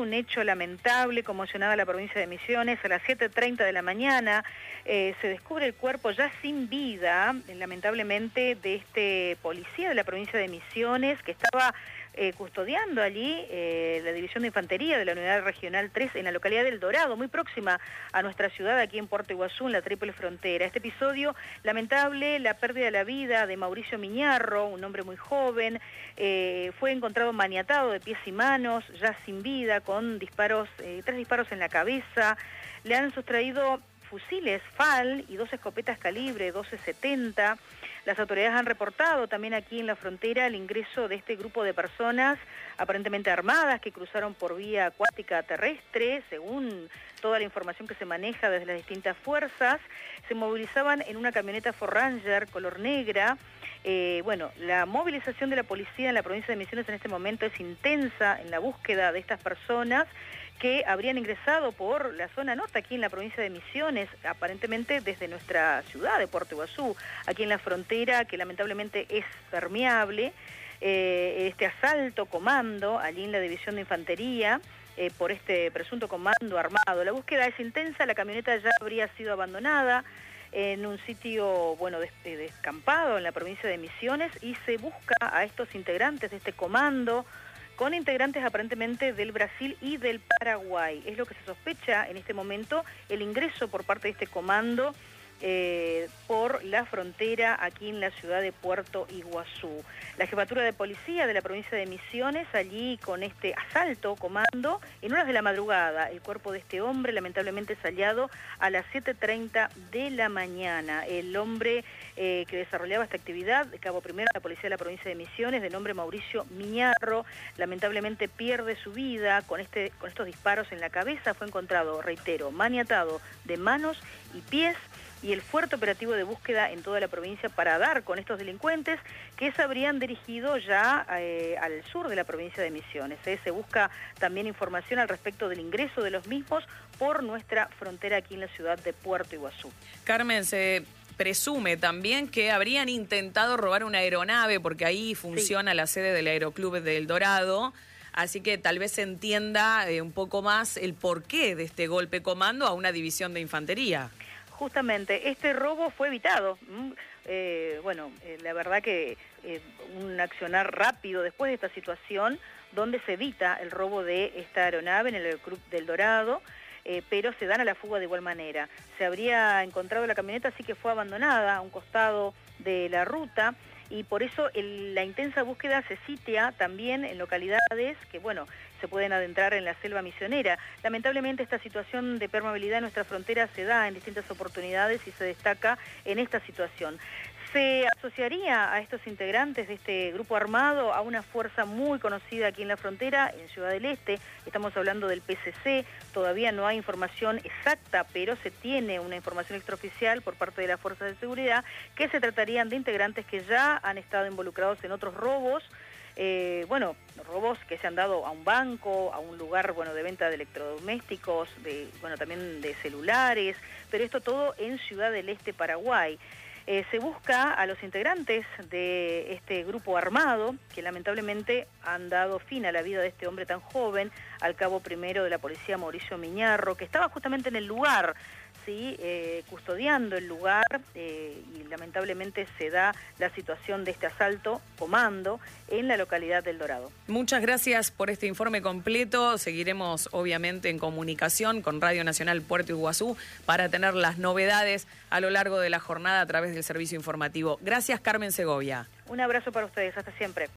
un hecho lamentable, conmocionada la provincia de Misiones. A las 7:30 de la mañana se descubre el cuerpo ya sin vida, lamentablemente, de este policía de la provincia de Misiones que estaba custodiando allí la División de Infantería de la Unidad Regional 3 en la localidad del Dorado, muy próxima a nuestra ciudad, aquí en Puerto Iguazú, en la Triple Frontera. Este episodio lamentable, la pérdida de la vida de Mauricio Miñarro, un hombre muy joven, fue encontrado maniatado de pies y manos, ya sin vida, con disparos, 3 disparos en la cabeza. Le han sustraído fusiles FAL y 2 escopetas calibre 12-70. Las autoridades han reportado también aquí en la frontera el ingreso de este grupo de personas aparentemente armadas que cruzaron por vía acuática terrestre, según toda la información que se maneja desde las distintas fuerzas. Se movilizaban en una camioneta Ford Ranger color negra. Bueno, la movilización de la policía en la provincia de Misiones en este momento es intensa en la búsqueda de estas personas que habrían ingresado por la zona norte, aquí en la provincia de Misiones, aparentemente desde nuestra ciudad de Puerto Iguazú, aquí en la frontera, que lamentablemente es permeable. Este asalto comando, allí en la División de Infantería, por este presunto comando armado. La búsqueda es intensa, la camioneta ya habría sido abandonada en un sitio, bueno, descampado en la provincia de Misiones, y se busca a estos integrantes de este comando, con integrantes aparentemente del Brasil y del Paraguay. Es lo que se sospecha en este momento, el ingreso por parte de este comando por la frontera aquí en la ciudad de Puerto Iguazú. La jefatura de policía de la provincia de Misiones, allí con este asalto comando, en horas de la madrugada, el cuerpo de este hombre lamentablemente es hallado a las 7:30 de la mañana. El hombre que desarrollaba esta actividad, de cabo primero de la policía de la provincia de Misiones, de nombre Mauricio Miñarro, lamentablemente pierde su vida con estos disparos en la cabeza. Fue encontrado, reitero, maniatado de manos y pies, y el fuerte operativo de búsqueda en toda la provincia para dar con estos delincuentes que se habrían dirigido ya al sur de la provincia de Misiones. Se busca también información al respecto del ingreso de los mismos por nuestra frontera aquí en la ciudad de Puerto Iguazú. Carmen, se presume también que habrían intentado robar una aeronave, porque ahí funciona la sede del Aeroclub del Dorado. Así que tal vez se entienda un poco más el porqué de este golpe comando a una división de infantería. Justamente, este robo fue evitado. La verdad que un accionar rápido después de esta situación, donde se evita el robo de esta aeronave en el Aeroclub del Dorado, pero se dan a la fuga de igual manera. Se habría encontrado la camioneta, así que fue abandonada a un costado de la ruta, y por eso la intensa búsqueda se sitia también en localidades que, bueno, se pueden adentrar en la selva misionera. Lamentablemente esta situación de permeabilidad en nuestra frontera se da en distintas oportunidades y se destaca en esta situación. Se asociaría a estos integrantes de este grupo armado a una fuerza muy conocida aquí en la frontera, en Ciudad del Este. Estamos hablando del PCC. Todavía no hay información exacta, pero se tiene una información extraoficial por parte de las fuerzas de seguridad que se tratarían de integrantes que ya han estado involucrados en otros robos. Robos que se han dado a un banco, a un lugar, de venta de electrodomésticos, también de celulares, pero esto todo en Ciudad del Este, Paraguay. Se busca a los integrantes de este grupo armado que lamentablemente han dado fin a la vida de este hombre tan joven, al cabo primero de la policía Mauricio Miñarro, que estaba justamente en el lugar, ¿sí? Custodiando el lugar, y lamentablemente se da la situación de este asalto comando en la localidad del Dorado. Muchas gracias por este informe completo. Seguiremos obviamente en comunicación con Radio Nacional Puerto Iguazú para tener las novedades a lo largo de la jornada a través del servicio informativo. Gracias, Carmen Segovia. Un abrazo para ustedes, hasta siempre.